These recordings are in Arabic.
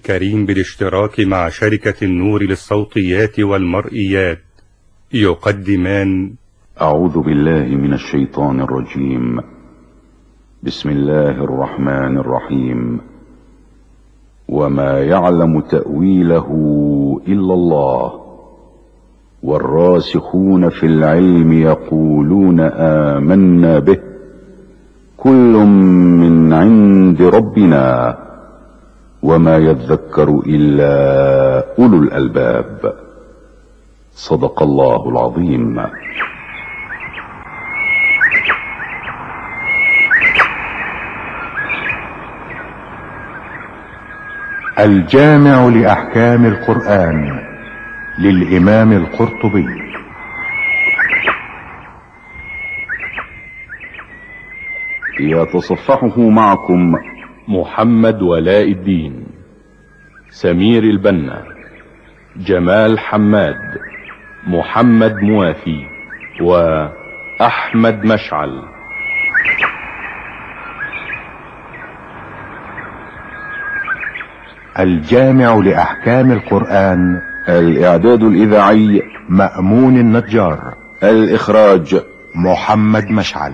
الكريم بالاشتراك مع شركة النور للصوتيات والمرئيات يقدمان أعوذ بالله من الشيطان الرجيم. بسم الله الرحمن الرحيم. وما يعلم تأويله إلا الله والراسخون في العلم يقولون آمنا به كل من عند ربنا وما يذكر إلا أولو الألباب. صدق الله العظيم. الجامع لأحكام القرآن للإمام القرطبي. يتصفحه معكم محمد ولاء الدين، سمير البنا، جمال حماد، محمد موافي، وأحمد مشعل. الجامع لأحكام القرآن. الإعداد الإذاعي مأمون النجار. الإخراج محمد مشعل.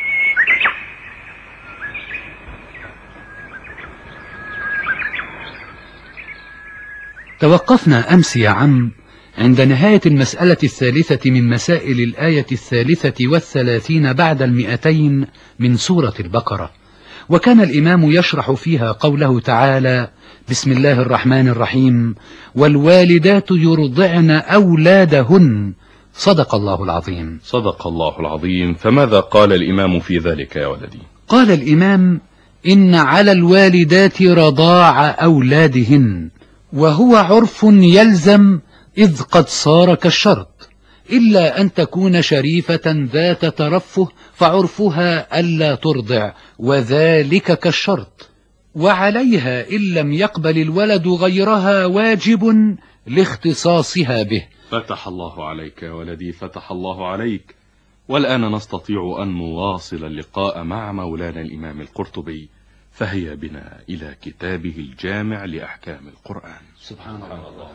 توقفنا أمس يا عم عند نهاية المسألة الثالثة من مسائل الآية 33 بعد 200 من سورة البقرة، وكان الإمام يشرح فيها قوله تعالى: بسم الله الرحمن الرحيم: والوالدات يرضعن أولادهن. صدق الله العظيم. صدق الله العظيم. فماذا قال الإمام في ذلك يا ولدي؟ قال الإمام: إن على الوالدات رضاع أولادهن، وهو عرف يلزم إذ قد صار كالشرط، إلا أن تكون شريفة ذات ترفه فعرفها ألا ترضع، وذلك كالشرط. وعليها إن لم يقبل الولد غيرها واجب لاختصاصها به. فتح الله عليك يا ولدي، فتح الله عليك. والآن نستطيع أن نواصل اللقاء مع مولانا الإمام القرطبي، فهيا بنا إلى كتابه الجامع لأحكام القرآن. سبحان الله.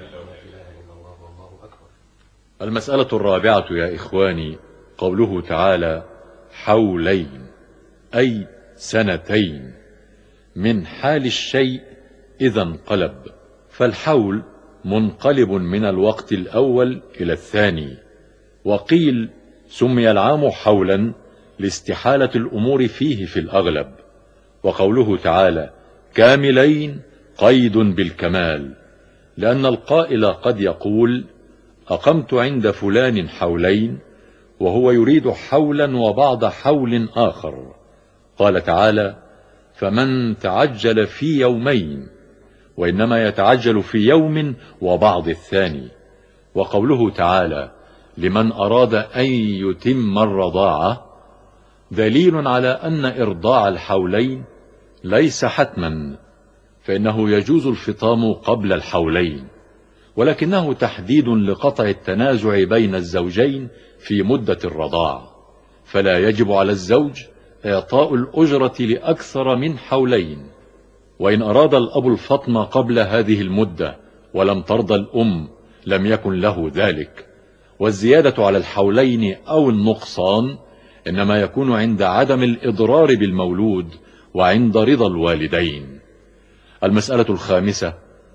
المسألة الرابعة يا إخواني قوله تعالى: حولين، أي سنتين، من حال الشيء إذا انقلب، فالحول منقلب من الوقت الأول إلى الثاني. وقيل سمي العام حولا لاستحالة الأمور فيه في الأغلب. وقوله تعالى كاملين قيد بالكمال، لأن القائل قد يقول: أقمت عند فلان حولين، وهو يريد حولا وبعض حول آخر. قال تعالى: فمن تعجل في يومين، وإنما يتعجل في يوم وبعض الثاني. وقوله تعالى: لمن أراد أن يتم الرضاعة، دليل على أن إرضاع الحولين ليس حتما، فإنه يجوز الفطام قبل الحولين، ولكنه تحديد لقطع التنازع بين الزوجين في مدة الرضاع، فلا يجب على الزوج إعطاء الأجرة لأكثر من حولين. وإن أراد الأب الفطم قبل هذه المدة ولم ترضى الأم لم يكن له ذلك. والزيادة على الحولين أو النقصان إنما يكون عند عدم الإضرار بالمولود وعند رضا الوالدين. المسألة الخامسة: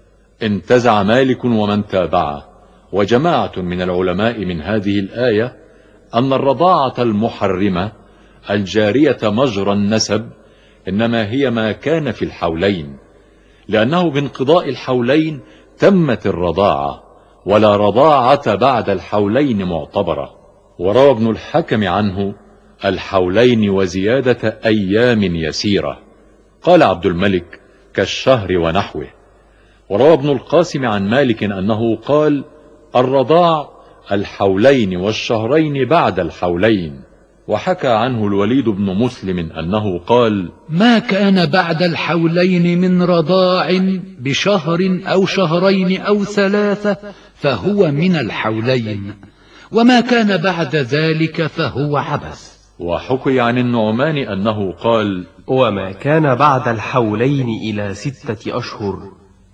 انتزع مالك ومن تابعه وجماعة من العلماء من هذه الآية أن الرضاعة المحرمة الجارية مجرى النسب إنما هي ما كان في الحولين، لأنه بانقضاء الحولين تمت الرضاعة، ولا رضاعة بعد الحولين معتبرة. وروى ابن الحكم عنه الحولين وزيادة أيام يسيرة. قال عبد الملك: كالشهر ونحوه. وروى ابن القاسم عن مالك أنه قال: الرضاع الحولين والشهرين بعد الحولين. وحكى عنه الوليد بن مسلم أنه قال: ما كان بعد الحولين من رضاع بشهر أو شهرين أو 3 فهو من الحولين، وما كان بعد ذلك فهو عبث. وحكي عن النعمان أنه قال: وما كان بعد الحولين إلى 6 أشهر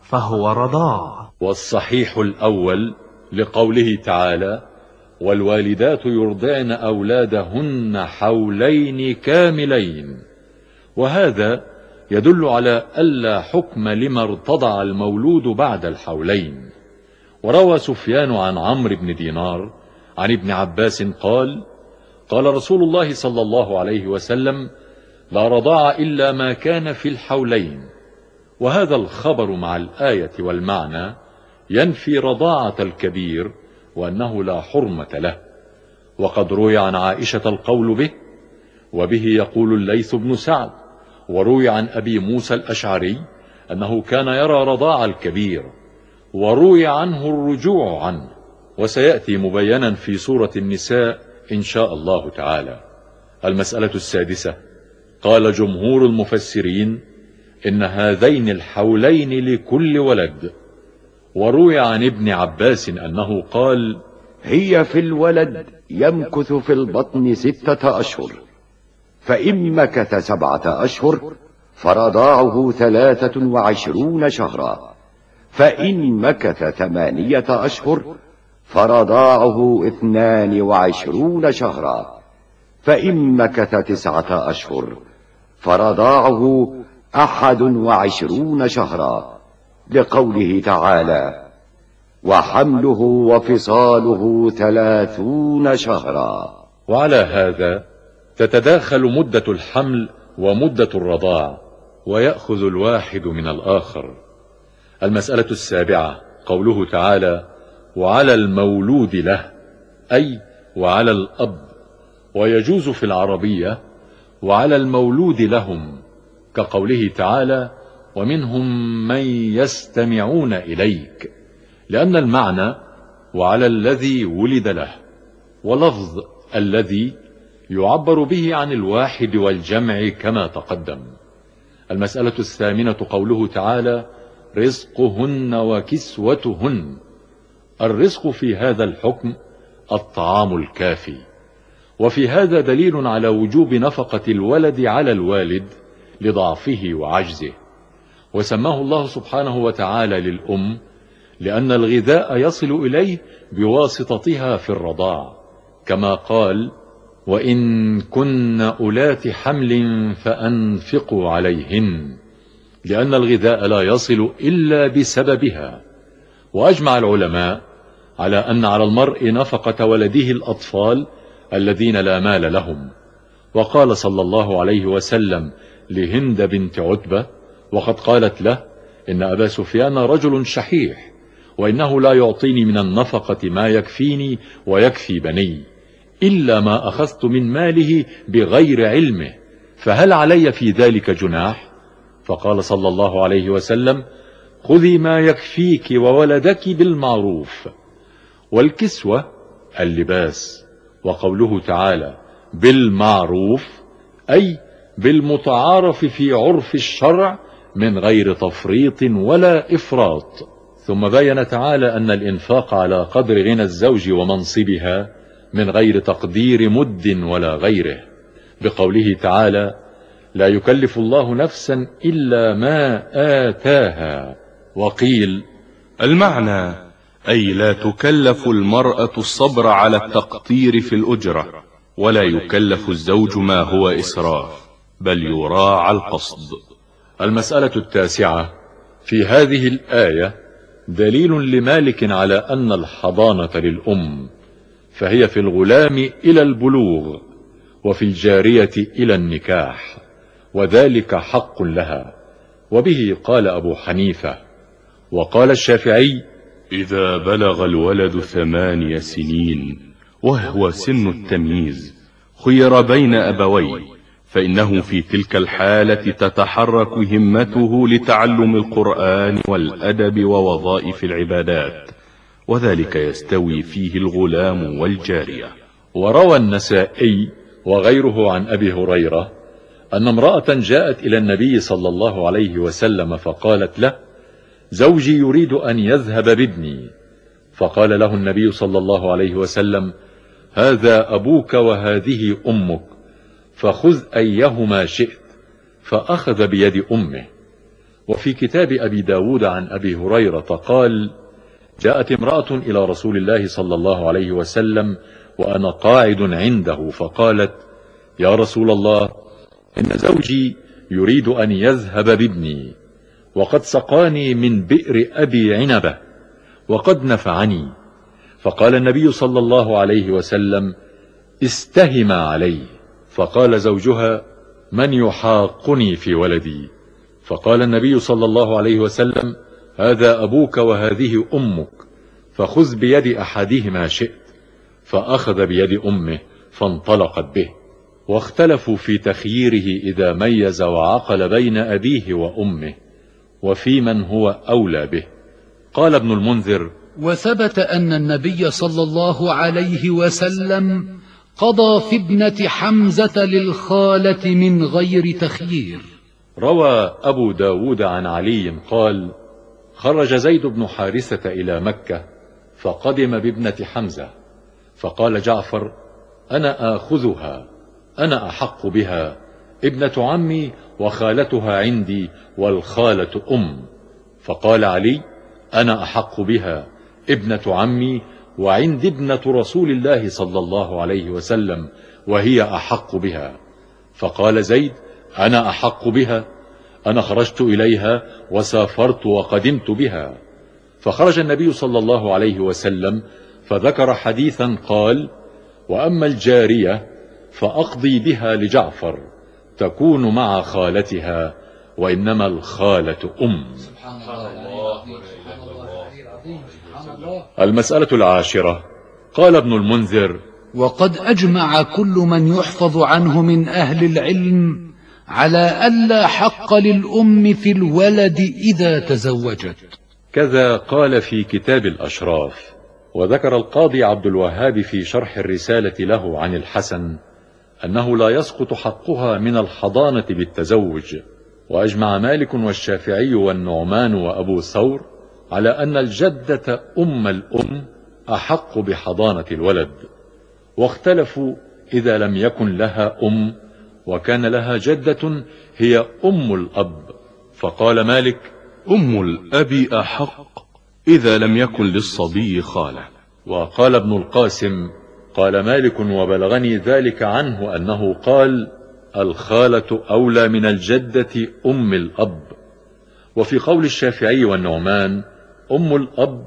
فهو رضاع. والصحيح الأول لقوله تعالى: والوالدات يرضعن أولادهن حولين كاملين، وهذا يدل على ألا حكم لما ارتضع المولود بعد الحولين. وروى سفيان عن عمرو بن دينار عن ابن عباس قال: قال رسول الله صلى الله عليه وسلم: لا رضاع إلا ما كان في الحولين. وهذا الخبر مع الآية والمعنى ينفي رضاعة الكبير وأنه لا حرمة له. وقد روي عن عائشة القول به، وبه يقول الليث بن سعد. وروي عن أبي موسى الأشعري أنه كان يرى رضاع الكبير، وروي عنه الرجوع عنه، وسيأتي مبينا في سورة النساء إن شاء الله تعالى. المسألة السادسة: قال جمهور المفسرين إن هذين الحولين لكل ولد. وروي عن ابن عباس أنه قال: هي في الولد يمكث في البطن 6 أشهر، فإن مكث 7 أشهر فرضاعه 23 شهرا، فإن مكث 8 أشهر فرضاعه 22 شهرا، فإن مكث 9 أشهر فرضاعه 21 شهرا، لقوله تعالى: وحمله وفصاله 30 شهرا. وعلى هذا تتداخل مدة الحمل ومدة الرضاع، ويأخذ الواحد من الآخر. المسألة السابعة: قوله تعالى: وعلى المولود له، أي وعلى الأب. ويجوز في العربية وعلى المولود لهم، كقوله تعالى: ومنهم من يستمعون إليك، لأن المعنى وعلى الذي ولد له. ولفظ الذي يعبر به عن الواحد والجمع كما تقدم. المسألة الثامنة: قوله تعالى: رزقهن وكسوتهن. الرزق في هذا الحكم الطعام الكافي، وفي هذا دليل على وجوب نفقة الولد على الوالد لضعفه وعجزه. وسماه الله سبحانه وتعالى للأم لأن الغذاء يصل إليه بواسطتها في الرضاع، كما قال: وإن كن أولات حمل فأنفقوا عليهن، لأن الغذاء لا يصل إلا بسببها. وأجمع العلماء على أن على المرء نفقة ولده الأطفال الذين لا مال لهم. وقال صلى الله عليه وسلم لهند بنت عتبة وقد قالت له: إن أبا سفيان رجل شحيح، وإنه لا يعطيني من النفقة ما يكفيني ويكفي بني، إلا ما أخذت من ماله بغير علمه، فهل علي في ذلك جناح؟ فقال صلى الله عليه وسلم: خذي ما يكفيك وولدك بالمعروف. والكسوة اللباس. وقوله تعالى بالمعروف أي بالمتعارف في عرف الشرع من غير تفريط ولا إفراط. ثم بين تعالى أن الإنفاق على قدر غنى الزوج ومنصبها من غير تقدير مد ولا غيره، بقوله تعالى: لا يكلف الله نفسا إلا ما آتاها. وقيل المعنى أي لا تكلف المرأة الصبر على التقطير في الأجرة، ولا يكلف الزوج ما هو إسراف، بل يراعى القصد. المسألة التاسعة: في هذه الآية دليل لمالك على أن الحضانة للأم، فهي في الغلام إلى البلوغ، وفي الجارية إلى النكاح، وذلك حق لها. وبه قال أبو حنيفة. وقال الشافعي: إذا بلغ الولد 8 سنين وهو سن التمييز خير بين أبوين، فإنه في تلك الحالة تتحرك همته لتعلم القرآن والأدب ووظائف العبادات، وذلك يستوي فيه الغلام والجارية. وروى النسائي وغيره عن أبي هريرة أن امرأة جاءت إلى النبي صلى الله عليه وسلم فقالت له: زوجي يريد أن يذهب بابني. فقال له النبي صلى الله عليه وسلم: هذا أبوك وهذه أمك، فخذ أيهما شئت. فأخذ بيد أمه. وفي كتاب أبي داود عن أبي هريرة قال: جاءت امرأة إلى رسول الله صلى الله عليه وسلم وأنا قاعد عنده، فقالت: يا رسول الله، إن زوجي يريد أن يذهب بابني، وقد سقاني من بئر أبي عنبة، وقد نفعني. فقال النبي صلى الله عليه وسلم: استهم عليه. فقال زوجها: من يحاقني في ولدي؟ فقال النبي صلى الله عليه وسلم: هذا أبوك وهذه أمك، فخذ بيد أحدهما شئت. فأخذ بيد أمه فانطلقت به. واختلفوا في تخييره إذا ميز وعقل بين أبيه وأمه، وفي من هو أولى به. قال ابن المنذر: وثبت أن النبي صلى الله عليه وسلم قضى في ابنة حمزة للخالة من غير تخيير. روى أبو داود عن علي قال: خرج زيد بن حارثة إلى مكة فقدم بابنة حمزة، فقال جعفر: أنا آخذها، أنا أحق بها، ابنة عمي وخالتها عندي، والخالة أم. فقال علي: أنا أحق بها، ابنة عمي، وعند ابنة رسول الله صلى الله عليه وسلم، وهي أحق بها. فقال زيد: أنا أحق بها، أنا خرجت إليها وسافرت وقدمت بها. فخرج النبي صلى الله عليه وسلم فذكر حديثا قال: وأما الجارية فأقضي بها لجعفر، تكون مع خالتها، وإنما الخالة أم. المسألة العاشرة. قال ابن المنذر: وقد أجمع كل من يحفظ عنه من أهل العلم على ألا حق للأم في الولد إذا تزوجت. كذا قال في كتاب الأشراف. وذكر القاضي عبد الوهاب في شرح الرسالة له عن الحسن أنه لا يسقط حقها من الحضانة بالتزوج. وأجمع مالك والشافعي والنعمان وأبو ثور على أن الجدة أم الأم أحق بحضانة الولد، واختلفوا إذا لم يكن لها أم وكان لها جدة هي أم الأب. فقال مالك: أم الأب أحق إذا لم يكن للصبي خالة. وقال ابن القاسم: قال مالك وبلغني ذلك عنه أنه قال: الخالة أولى من الجدة أم الأب. وفي قول الشافعي والنعمان: أم الأب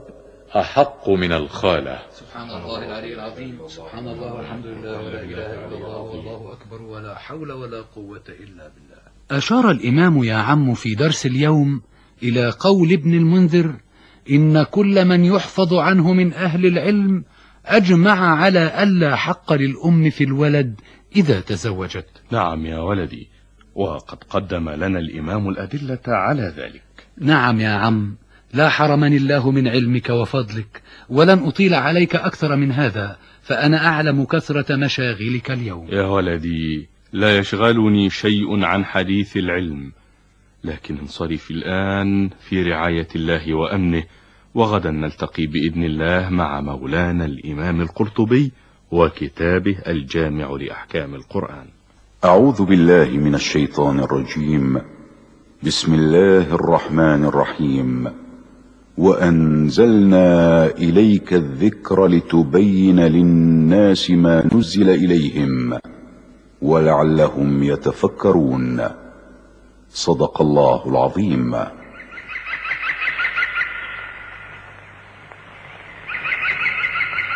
أحق من الخالة. سبحان الله العلي العظيم، سبحان الله والحمد لله ولا إله إلا الله والله أكبر ولا حول ولا قوة إلا بالله. أشار الإمام يا عم في درس اليوم إلى قول ابن المنذر: إن كل من يحفظ عنه من أهل العلم أجمع على ألا حق للأم في الولد إذا تزوجت. نعم يا ولدي، وقد قدم لنا الإمام الأدلة على ذلك. نعم يا عم، لا حرمني الله من علمك وفضلك، ولن أطيل عليك أكثر من هذا، فأنا أعلم كثرة مشاغلك اليوم. يا ولدي، لا يشغلني شيء عن حديث العلم، لكن انصرف الآن في رعاية الله وأمنه، وغدا نلتقي بإذن الله مع مولانا الإمام القرطبي وكتابه الجامع لأحكام القرآن. أعوذ بالله من الشيطان الرجيم. بسم الله الرحمن الرحيم. وأنزلنا إليك الذكر لتبين للناس ما نزل إليهم ولعلهم يتفكرون. صدق الله العظيم.